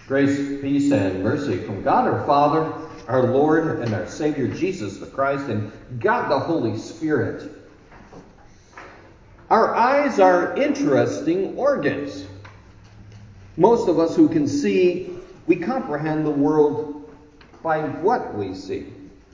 Grace, peace, and mercy from God our Father, our Lord, and our Savior Jesus the Christ, and God the Holy Spirit. Our eyes are interesting organs. Most of us who can see, we comprehend the world by what we see.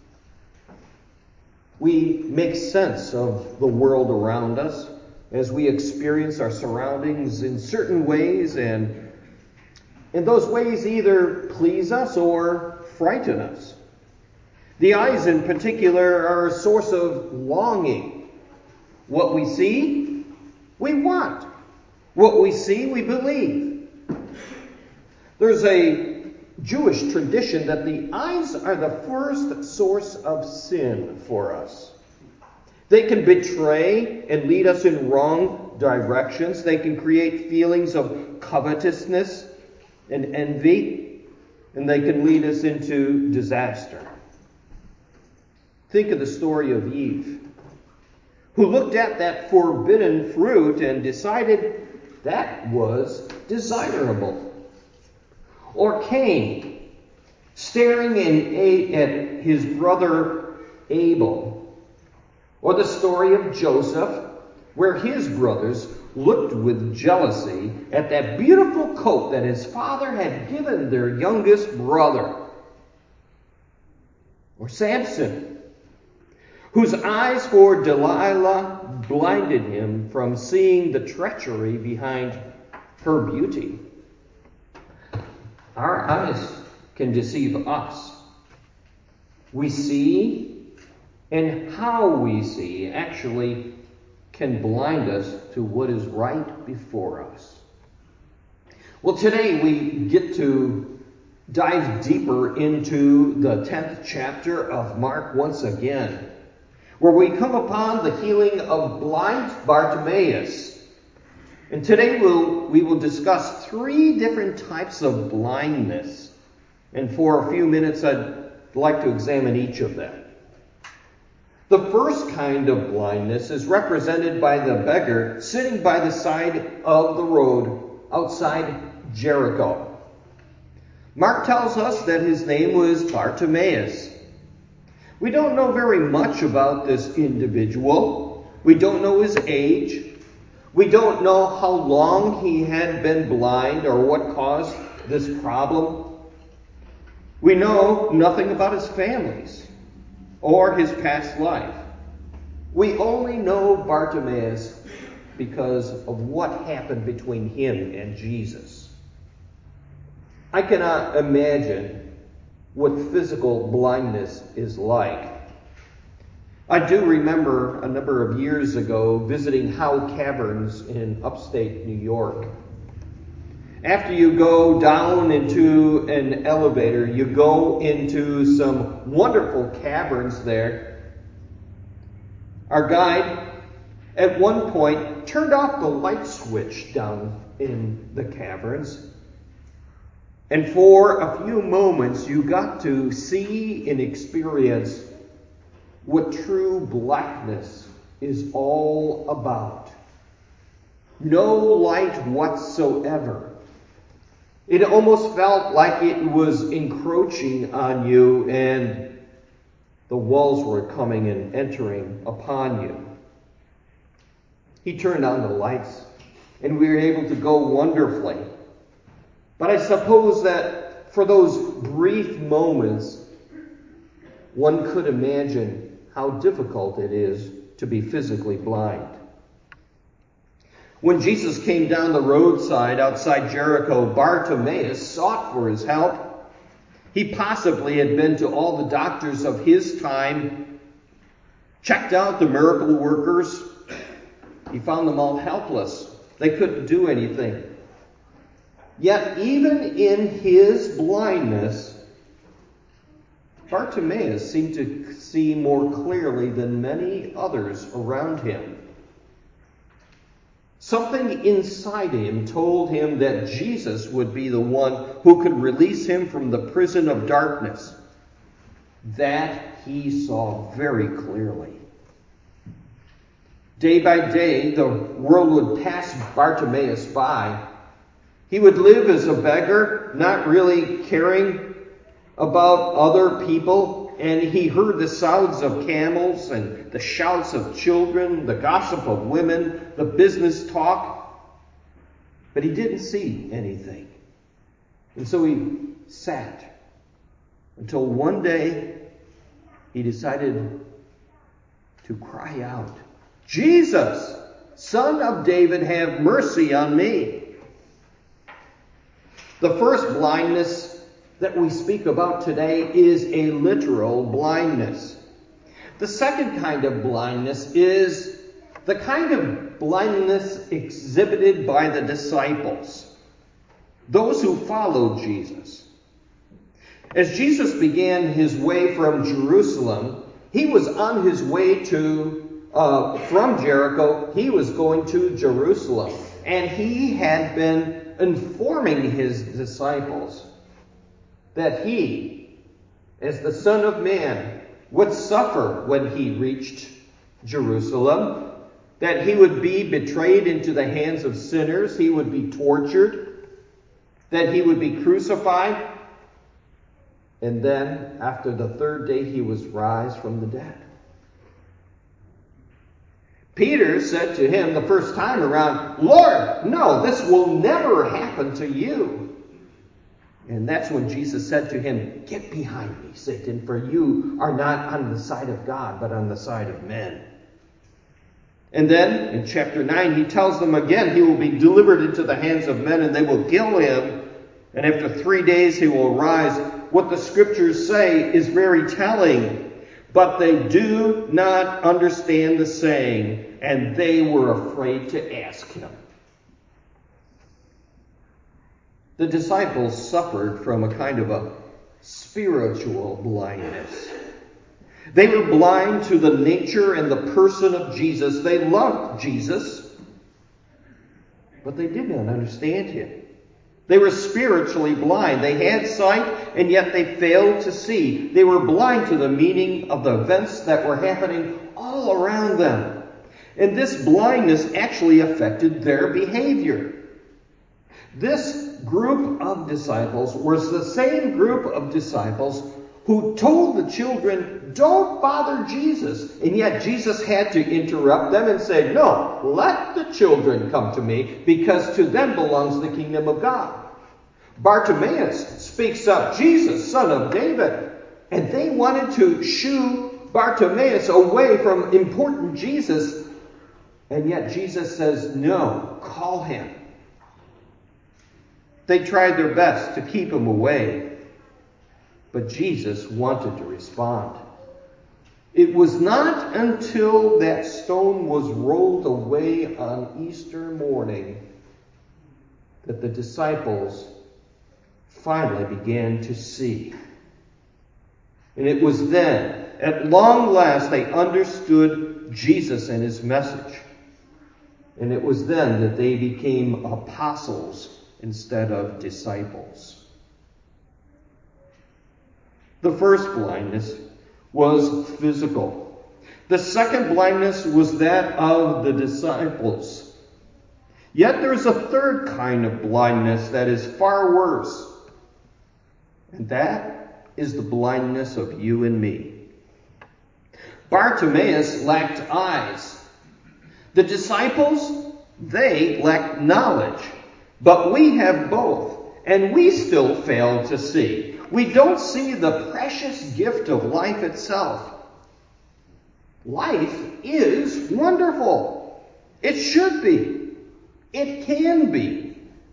We make sense of the world around us as we experience our surroundings in certain ways, and those ways either please us or frighten us. The eyes in particular are a source of longing. What we see, we want. What we see, we believe. There's a Jewish tradition that the eyes are the first source of sin for us. They can betray and lead us in wrong directions. They can create feelings of covetousness and envy, and they can lead us into disaster. Think of the story of Eve, who looked at that forbidden fruit and decided that was desirable. Or Cain, staring at his brother Abel. Or the story of Joseph, where his brothers looked with jealousy at that beautiful coat that his father had given their youngest brother. Or Samson, whose eyes for Delilah blinded him from seeing the treachery behind her beauty. Our eyes can deceive us. We see, and how we see actually can blind us to what is right before us. Well, today we get to dive deeper into the 10th chapter of Mark once again, where we come upon the healing of blind Bartimaeus. And today we will discuss 3 different types of blindness. And for a few minutes, I'd like to examine each of them. The first kind of blindness is represented by the beggar sitting by the side of the road outside Jericho. Mark tells us that his name was Bartimaeus. We don't know very much about this individual. We don't know his age. We don't know how long he had been blind or what caused this problem. We know nothing about his families or his past life. We only know Bartimaeus because of what happened between him and Jesus. I cannot imagine what physical blindness is like. I do remember a number of years ago visiting Howe Caverns in upstate New York. After you go down into an elevator, you go into some wonderful caverns there. Our guide, at one point, turned off the light switch down in the caverns. And for a few moments, you got to see and experience what true blackness is all about. No light whatsoever. It almost felt like it was encroaching on you and the walls were coming and entering upon you. He turned on the lights and we were able to go wonderfully. But I suppose that for those brief moments, one could imagine how difficult it is to be physically blind. When Jesus came down the roadside outside Jericho, Bartimaeus sought for his help. He possibly had been to all the doctors of his time, checked out the miracle workers. He found them all helpless. They couldn't do anything. Yet even in his blindness, Bartimaeus seemed to see more clearly than many others around him. Something inside him told him that Jesus would be the one who could release him from the prison of darkness. That he saw very clearly. Day by day, the world would pass Bartimaeus by, He would live as a beggar, not really caring about other people. And he heard the sounds of camels and the shouts of children, the gossip of women, the business talk. But he didn't see anything. And so he sat until one day he decided to cry out, "Jesus, Son of David, have mercy on me." The first blindness that we speak about today is a literal blindness. The second kind of blindness is the kind of blindness exhibited by the disciples, those who followed Jesus. As Jesus began his way from Jerusalem, he was on his way from Jericho, he was going to Jerusalem. And he had been informing his disciples that he, as the Son of Man, would suffer when he reached Jerusalem, that he would be betrayed into the hands of sinners, he would be tortured, that he would be crucified, and then, after the third day, he was rise from the dead. Peter said to him the first time around, "Lord, no, this will never happen to you." And that's when Jesus said to him, "Get behind me, Satan, for you are not on the side of God, but on the side of men." And then, in chapter 9, he tells them again, he will be delivered into the hands of men, and they will kill him. And after 3 days, he will rise. What the scriptures say is very telling. But they do not understand the saying, and they were afraid to ask him. The disciples suffered from a kind of a spiritual blindness. They were blind to the nature and the person of Jesus. They loved Jesus, but they did not understand him. They were spiritually blind. They had sight, and yet they failed to see. They were blind to the meaning of the events that were happening all around them. And this blindness actually affected their behavior. This group of disciples was the same group of disciples who told the children, "Don't bother Jesus." And yet Jesus had to interrupt them and say, "No, let the children come to me, because to them belongs the kingdom of God." Bartimaeus speaks up, "Jesus, Son of David." And they wanted to shoo Bartimaeus away from important Jesus. And yet Jesus says, "No, call him." They tried their best to keep him away, but Jesus wanted to respond. It was not until that stone was rolled away on Easter morning that the disciples finally began to see. And it was then, at long last, they understood Jesus and his message. And it was then that they became apostles instead of disciples. The first blindness was physical. The second blindness was that of the disciples. Yet there's a third kind of blindness that is far worse. And that is the blindness of you and me. Bartimaeus lacked eyes. The disciples, they lacked knowledge. But we have both, and we still fail to see. We don't see the precious gift of life itself. Life is wonderful. It should be. It can be.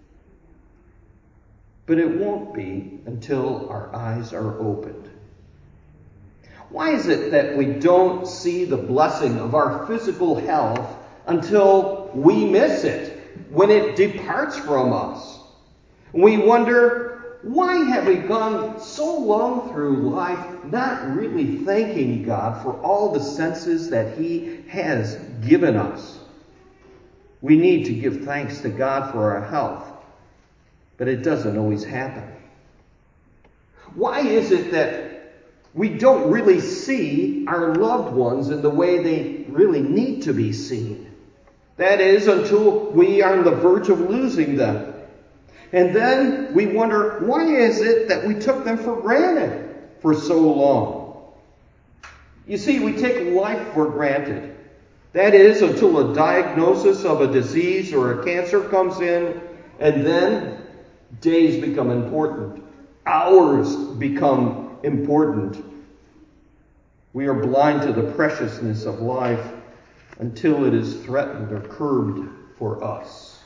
But it won't be until our eyes are opened. Why is it that we don't see the blessing of our physical health until we miss it, when it departs from us? We wonder, why have we gone so long through life not really thanking God for all the senses that he has given us? We need to give thanks to God for our health, but it doesn't always happen. Why is it that we don't really see our loved ones in the way they really need to be seen? That is, until we are on the verge of losing them. And then we wonder, why is it that we took them for granted for so long? You see, we take life for granted. That is, until a diagnosis of a disease or a cancer comes in, and then days become important. Hours become important. We are blind to the preciousness of life until it is threatened or curbed for us.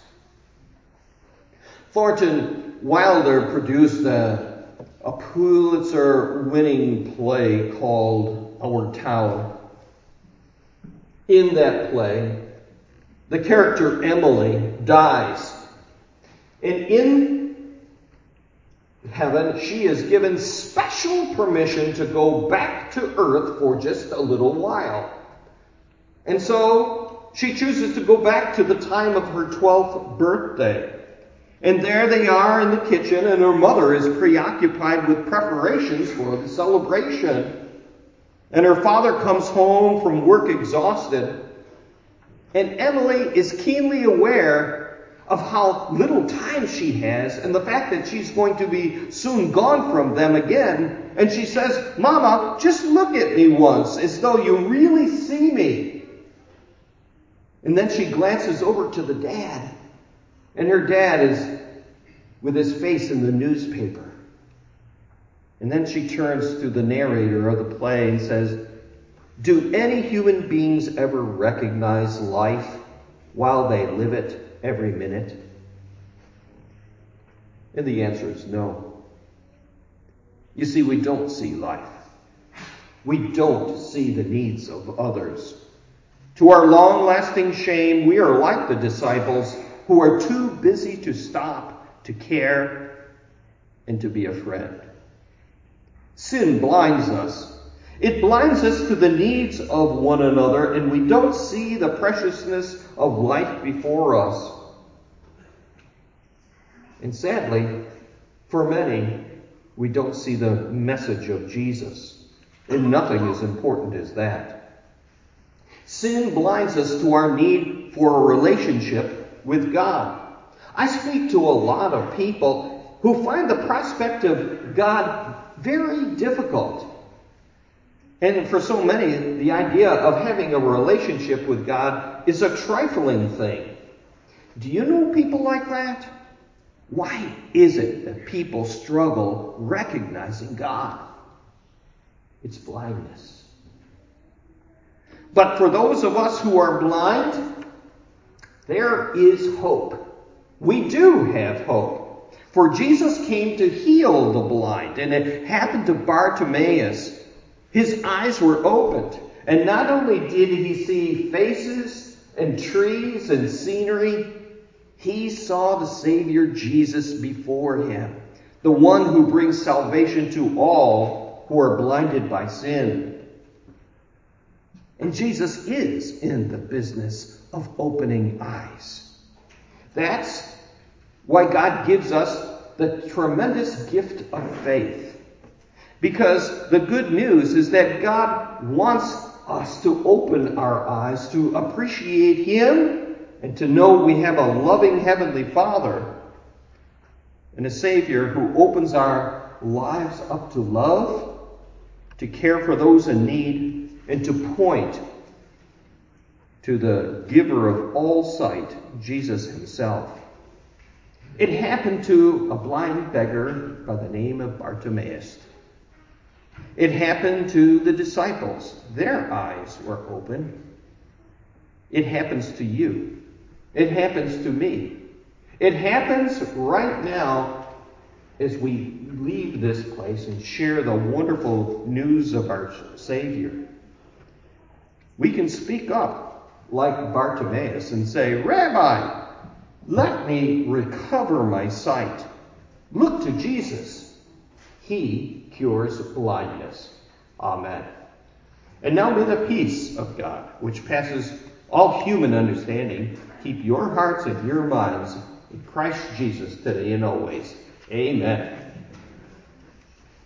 Thornton Wilder produced a Pulitzer-winning play called Our Town. In that play, the character Emily dies. And in heaven, she is given special permission to go back to earth for just a little while. And so she chooses to go back to the time of her 12th birthday. And there they are in the kitchen, and her mother is preoccupied with preparations for the celebration. And her father comes home from work exhausted. And Emily is keenly aware of how little time she has and the fact that she's going to be soon gone from them again. And she says, "Mama, just look at me once, as though you really see me." And then she glances over to the dad. And her dad is with his face in the newspaper. And then she turns to the narrator of the play and says, "Do any human beings ever recognize life while they live it every minute?" And the answer is no. You see, we don't see life. We don't see the needs of others. To our long-lasting shame, we are like the disciples who are too busy to stop, to care, and to be a friend. Sin blinds us. It blinds us to the needs of one another, and we don't see the preciousness of life before us. And sadly, for many, we don't see the message of Jesus. And nothing as important as that. Sin blinds us to our need for a relationship with God. I speak to a lot of people who find the prospect of God very difficult. And for so many, the idea of having a relationship with God is a trifling thing. Do you know people like that? Why is it that people struggle recognizing God? It's blindness. But for those of us who are blind, there is hope. We do have hope. For Jesus came to heal the blind, and it happened to Bartimaeus. His eyes were opened, and not only did he see faces and trees and scenery, he saw the Savior Jesus before him, the one who brings salvation to all who are blinded by sin. And Jesus is in the business of opening eyes. That's why God gives us the tremendous gift of faith. Because the good news is that God wants us to open our eyes to appreciate Him and to know we have a loving Heavenly Father and a Savior who opens our lives up to love, to care for those in need, and to point to the giver of all sight, Jesus Himself. It happened to a blind beggar by the name of Bartimaeus. It happened to the disciples. Their eyes were open. It happens to you. It happens to me. It happens right now as we leave this place and share the wonderful news of our Savior. We can speak up like Bartimaeus and say, "Rabbi, let me recover my sight. Look to Jesus. He cures blindness." Amen. And now may the peace of God, which passes all human understanding, keep your hearts and your minds in Christ Jesus today and always. Amen.